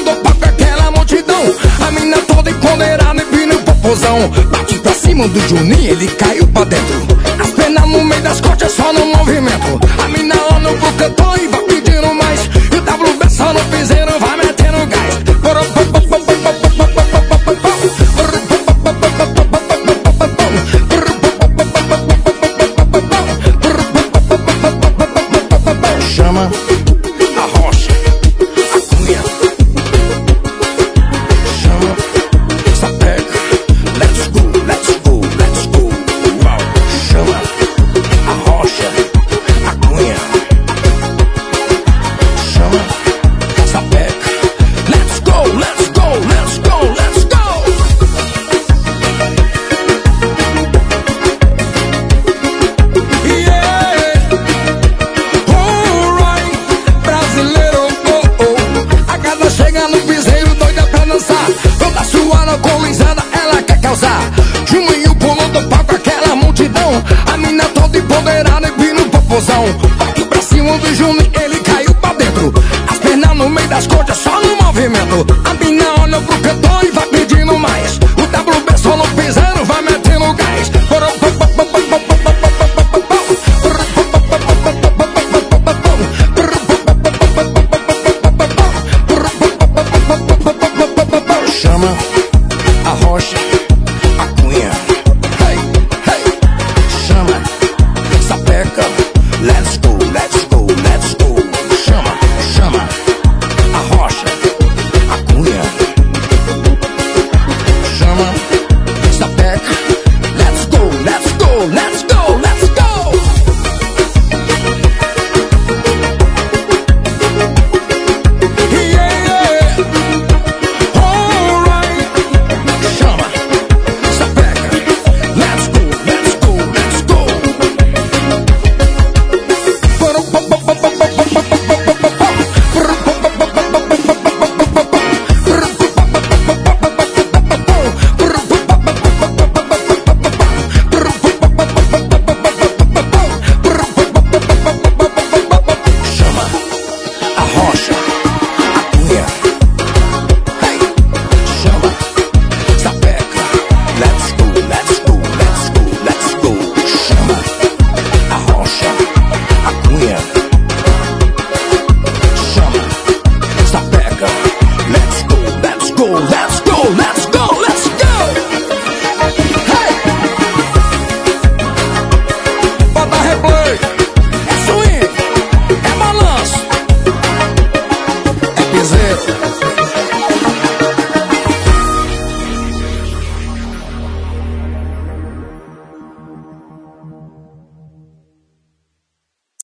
do palco aquela multidão. A mina toda empoderada e pino popozão. Bate pra cima do Juninho, ele caiu pra dentro. As pernas no meio das costas, só no movimento. A mina olha pro cantor e vai pedindo mais. E o WB só no piseiro, vai metendo gás. Chama a rocha, a cunha. Chama, sapeca. Let's go, let's go, let's go. Uau. Chama a rocha, a cunha. Chama, sapeca. Let's go, let's go, let's go, let's go. Chega no piseiro, doida pra dançar. Toda suada, alcoolizada, ela quer causar. Juninho pulou do palco, aquela multidão. A mina toda empoderada e pino popozão. Bate pra cima do Juninho, ele caiu pra dentro. As pernas no meio das coxas, só no movimento. A mina olha pro cantor e vai pedindo mais. O WB só no piseiro, vai metendo gás. Chama a rocha, a cunha. Hey, hey. Chama, sapeca. Let's go, let's go, let's go. Chama, chama a rocha, a cunha. Chama, sapeca. Let's go, let's go, let's go, let's go. Let's go, let's go, let's go. Hey! Bota replay. É swing, é balanço, é piseiro.